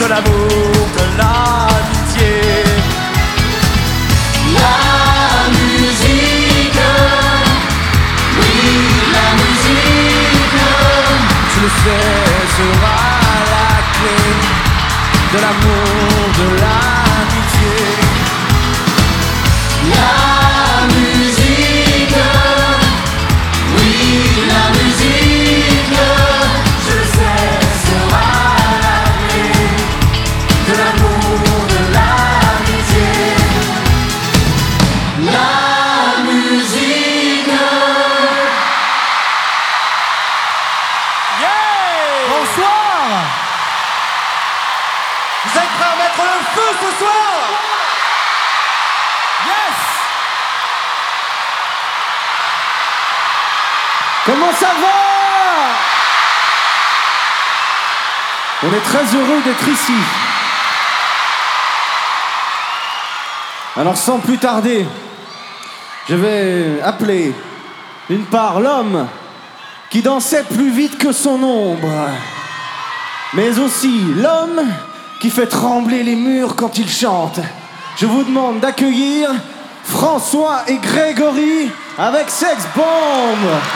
l'amour, de l'amitié. La musique, oui, la musique, Je le sais, sera la clé de l'amour, de l'amitié. la musique, oui, la musique, je sais, sera la clé de l'amour, de l'amitié. La musique. Yeah! Bonsoir. Vous êtes prêts à mettre le feu ce soir? Yes. Comment ça va? On est très heureux d'être ici. Alors sans plus tarder, je vais appeler d'une part l'homme qui dansait plus vite que son ombre, mais aussi l'homme qui fait trembler les murs quand il chante. Je vous demande d'accueillir François et Grégory avec Sex Bomb.